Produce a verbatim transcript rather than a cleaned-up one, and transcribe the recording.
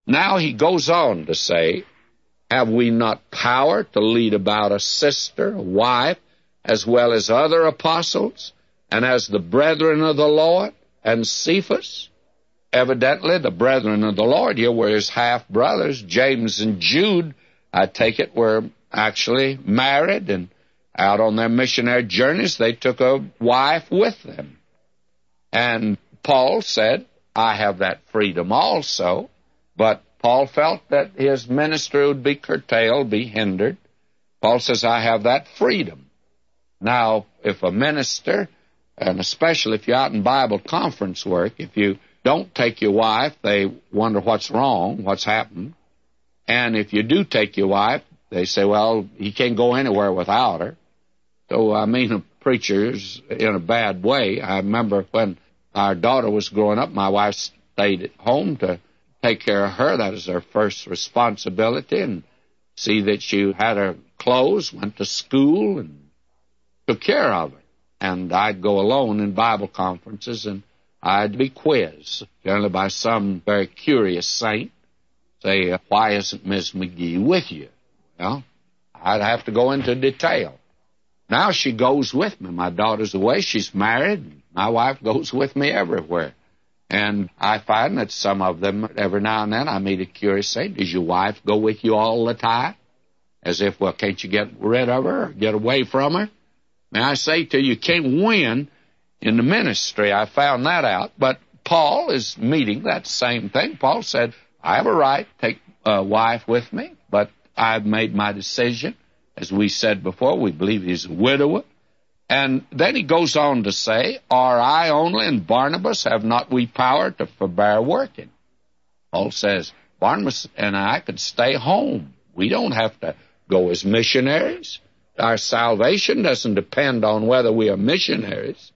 Now he goes on to say, have we not power to lead about a sister, a wife, as well as other apostles, and as the brethren of the Lord, and Cephas? Evidently, the brethren of the Lord here were his half-brothers. James and Jude, I take it, were actually married, and out on their missionary journeys, they took a wife with them. And Paul said, I have that freedom also, but Paul felt that his ministry would be curtailed, be hindered. Paul says, I have that freedom. Now, if a minister, and especially if you're out in Bible conference work, if you don't take your wife, they wonder what's wrong, what's happened. And if you do take your wife, they say, well, he can't go anywhere without her. So, I mean, a preacher's in a bad way. I remember when our daughter was growing up, my wife stayed at home to take care of her. That was her first responsibility, and see that she had her clothes, went to school, and took care of her. And I'd go alone in Bible conferences, and I'd be quizzed, generally by some very curious saint, say, why isn't Miss McGee with you? Well, I'd have to go into detail. Now she goes with me. My daughter's away. She's married. My wife goes with me everywhere. And I find that some of them, every now and then, I meet a curious saint. Does your wife go with you all the time? As if, well, can't you get rid of her or get away from her? Now, I say to you, you can't win in the ministry. I found that out. But Paul is meeting that same thing. Paul said, I have a right to take a wife with me, but I've made my decision. As we said before, we believe he's a widower. And then he goes on to say, are I only and Barnabas, have not we power to forbear working? Paul says, Barnabas and I could stay home. We don't have to go as missionaries. Our salvation doesn't depend on whether we are missionaries.